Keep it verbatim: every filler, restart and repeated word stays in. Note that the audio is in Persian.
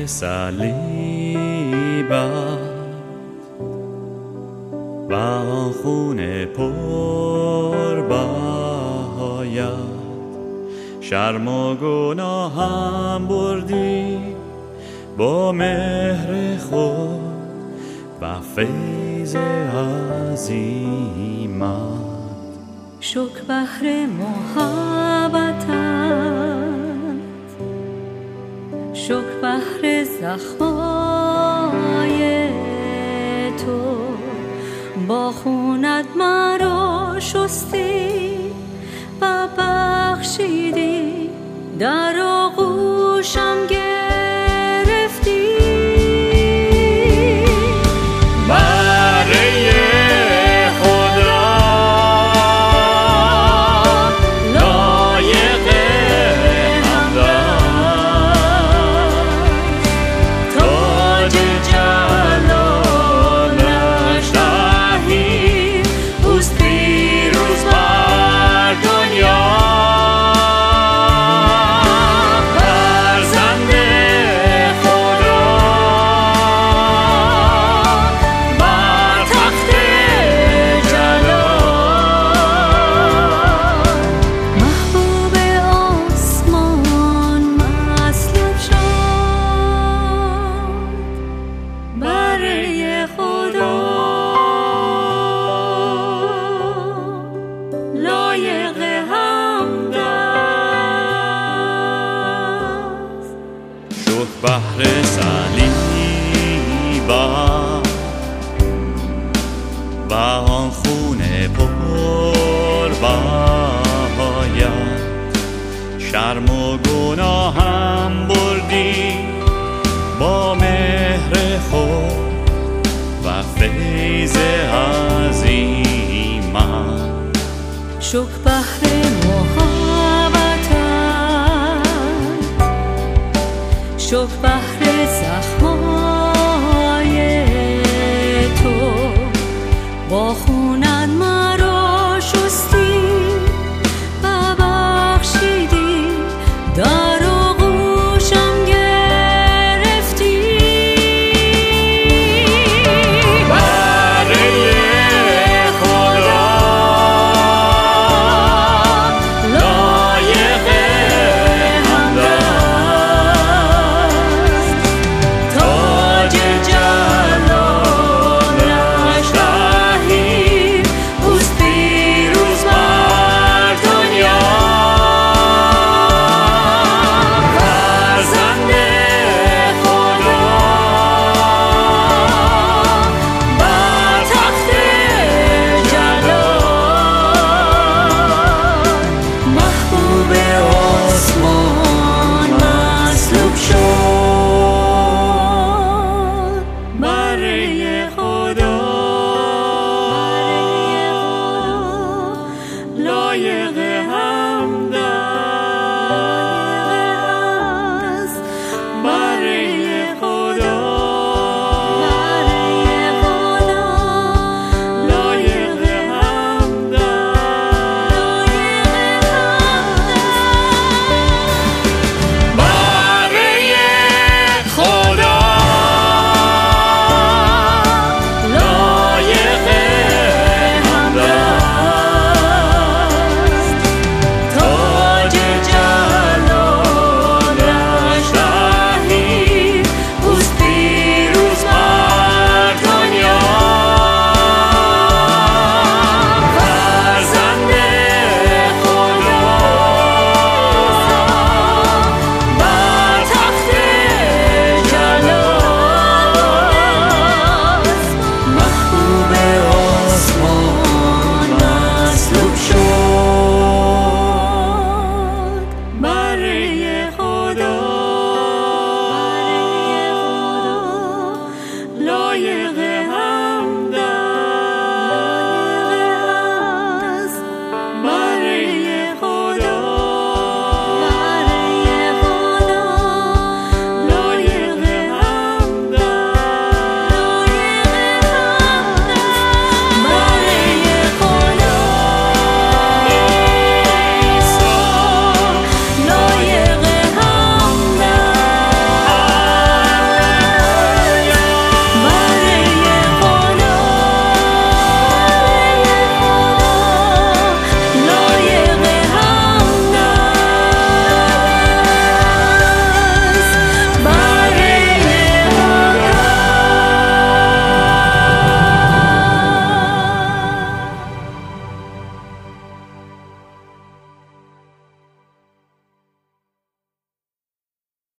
صلیبت و آن خون پر بهایت، شرم و گناهم بردی با مهر خود و فیض عظیمت. شکر بهر محبتت، شکر بهر زخمای تو، با خونت مرا شستی و بخشیدی، در آغوشم گرفتی. برای خدا لایق حمد است، تاج جلالش دهیم، اوست پیروز بر دنیا. بهر صلیبت و آن خون پر بهایت، شرم و گناهم بردی با مهر خود و فیض عظیمت. شکر بهر محبتت، شکر